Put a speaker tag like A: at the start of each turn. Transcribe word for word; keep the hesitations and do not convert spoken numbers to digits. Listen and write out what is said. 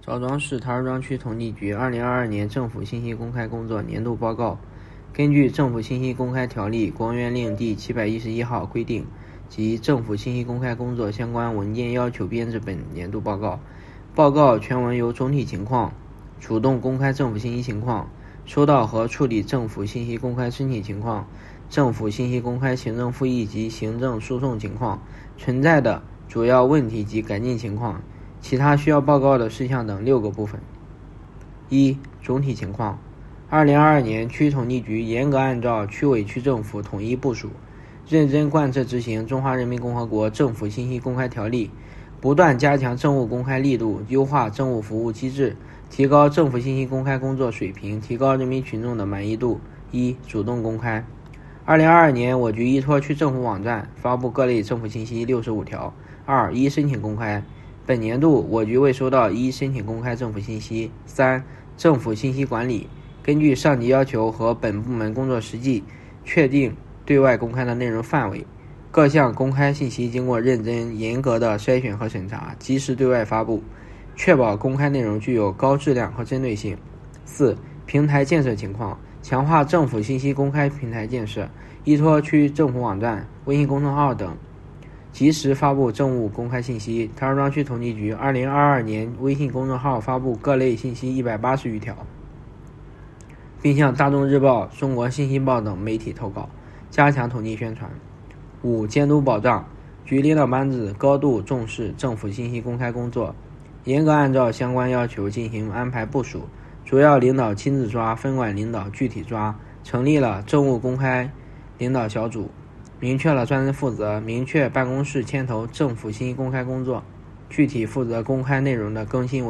A: 枣庄市陶儿庄区统计局二零二二年政府信息公开工作年度报告。根据政府信息公开条例国务院令第七百一十一号规定及政府信息公开工作相关文件要求编制本年度报告。报告全文由总体情况、主动公开政府信息情况、收到和处理政府信息公开申请情况、政府信息公开行政复议及行政诉讼情况、存在的主要问题及改进情况、其他需要报告的事项等六个部分。一、总体情况。二零二二年区统计局严格按照区委区政府统一部署，认真贯彻执行《中华人民共和国政府信息公开条例》，不断加强政务公开力度，优化政务服务机制，提高政府信息公开工作水平，提高人民群众的满意度。一、主动公开。二零二二年，我局依托区政府网站发布各类政府信息六十五条。二、一申请公开。本年度我局未收到一申请公开政府信息。三、政府信息管理。根据上级要求和本部门工作实际，确定对外公开的内容范围。各项公开信息经过认真严格的筛选和审查，及时对外发布，确保公开内容具有高质量和针对性。四、平台建设情况。强化政府信息公开平台建设，依托区政府网站、微信公众号等，及时发布政务公开信息。陶儿庄区统计局二零二二年微信公众号发布各类信息一百八十余条，并向大众日报、中国信息报等媒体投稿，加强统计宣传。五、监督保障。局领导班子高度重视政府信息公开工作，严格按照相关要求进行安排部署，主要领导亲自抓，分管领导具体抓，成立了政务公开领导小组，明确了专人负责，明确办公室牵头政府信息公开工作，具体负责公开内容的更新